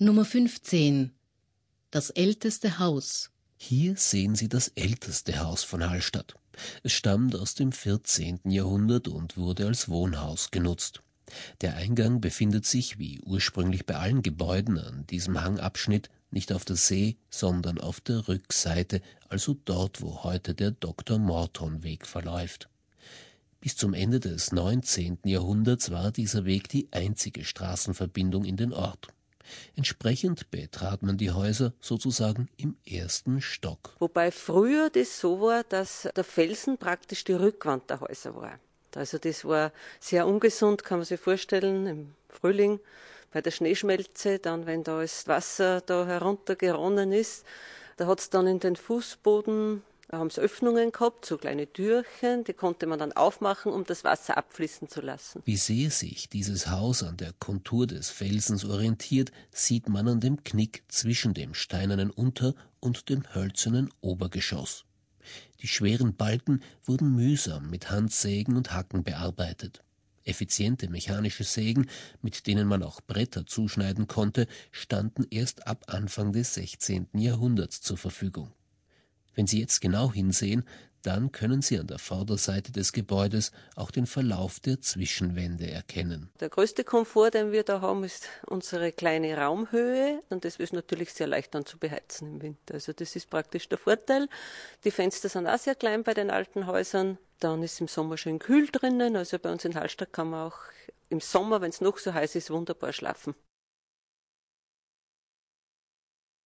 Nummer 15. Das älteste Haus. Hier sehen Sie das älteste Haus von Hallstatt. Es stammt aus dem 14. Jahrhundert und wurde als Wohnhaus genutzt. Der Eingang befindet sich, wie ursprünglich bei allen Gebäuden an diesem Hangabschnitt, nicht auf der See, sondern auf der Rückseite, also dort, wo heute der Dr.-Morton-Weg verläuft. Bis zum Ende des 19. Jahrhunderts war dieser Weg die einzige Straßenverbindung in den Ort. Entsprechend betrat man die Häuser sozusagen im ersten Stock. Wobei früher das so war, dass der Felsen praktisch die Rückwand der Häuser war. Also das war sehr ungesund, kann man sich vorstellen, im Frühling bei der Schneeschmelze, dann wenn da das Wasser da heruntergeronnen ist, da hat es dann in den Fußboden, da haben sie Öffnungen gehabt, so kleine Türchen, die konnte man dann aufmachen, um das Wasser abfließen zu lassen. Wie sehr sich dieses Haus an der Kontur des Felsens orientiert, sieht man an dem Knick zwischen dem steinernen Unter- und dem hölzernen Obergeschoss. Die schweren Balken wurden mühsam mit Handsägen und Hacken bearbeitet. Effiziente mechanische Sägen, mit denen man auch Bretter zuschneiden konnte, standen erst ab Anfang des 16. Jahrhunderts zur Verfügung. Wenn Sie jetzt genau hinsehen, dann können Sie an der Vorderseite des Gebäudes auch den Verlauf der Zwischenwände erkennen. Der größte Komfort, den wir da haben, ist unsere kleine Raumhöhe und das ist natürlich sehr leicht dann zu beheizen im Winter. Also das ist praktisch der Vorteil. Die Fenster sind auch sehr klein bei den alten Häusern. Dann ist im Sommer schön kühl drinnen. Also bei uns in Hallstatt kann man auch im Sommer, wenn es noch so heiß ist, wunderbar schlafen.